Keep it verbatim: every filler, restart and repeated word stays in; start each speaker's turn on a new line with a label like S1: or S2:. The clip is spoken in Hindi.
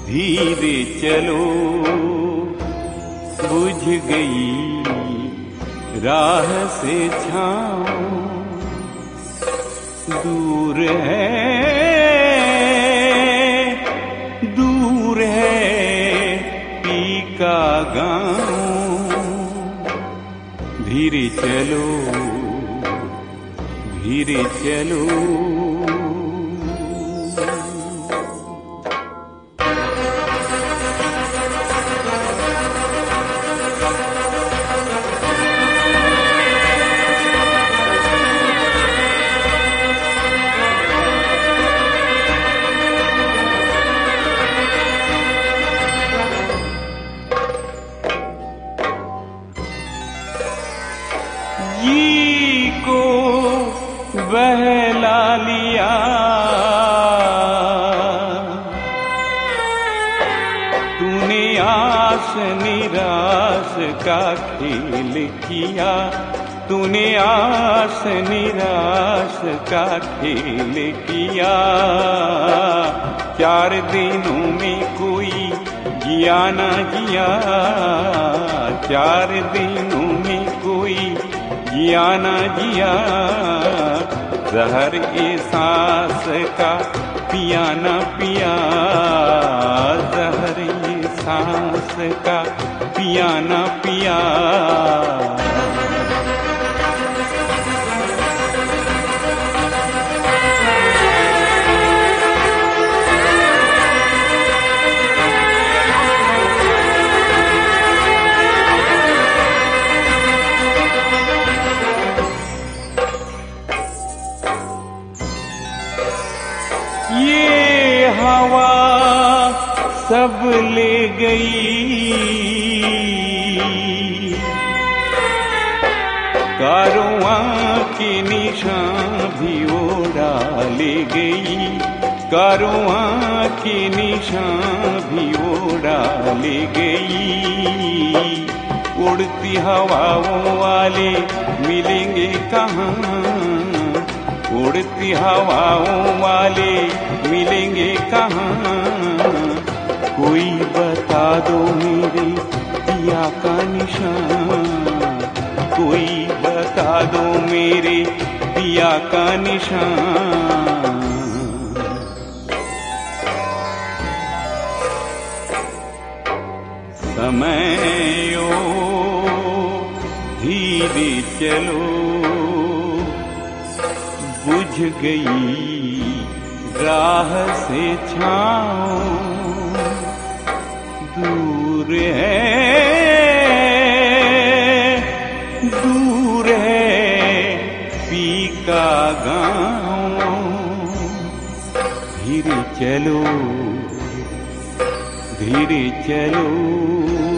S1: धीरे चलो बुझ गई राह से छाँव, दूर है दूर है पी का गाँव। धीरे चलो धीरे चलो जी को बहला लिया तूने, आस निराश का खेल किया तूने, आस निराश का खेल किया। चार दिनों में कोई जिया न जिया, चार दिनों में कोई जिया न जिया। जहर ए सांस का पिया न पिया, जहर ए सांस का पिया न पिया। ये हवा सब ले गई, कारवां के निशान भी उड़ा ले गई, कारवां के निशान भी उड़ा ले गई। उड़ती हवाओं वाले मिलेंगे कहाँ, उड़ती हवाओं वाले मिलेंगे कहाँ। कोई बता दो मेरे पिया का निशान, कोई बता दो मेरे पिया का निशान। समयो धीरे चलो बुझ गई राह से छाँव, दूर है दूर है पी का गाँव। धीरे चलो धीरे चलो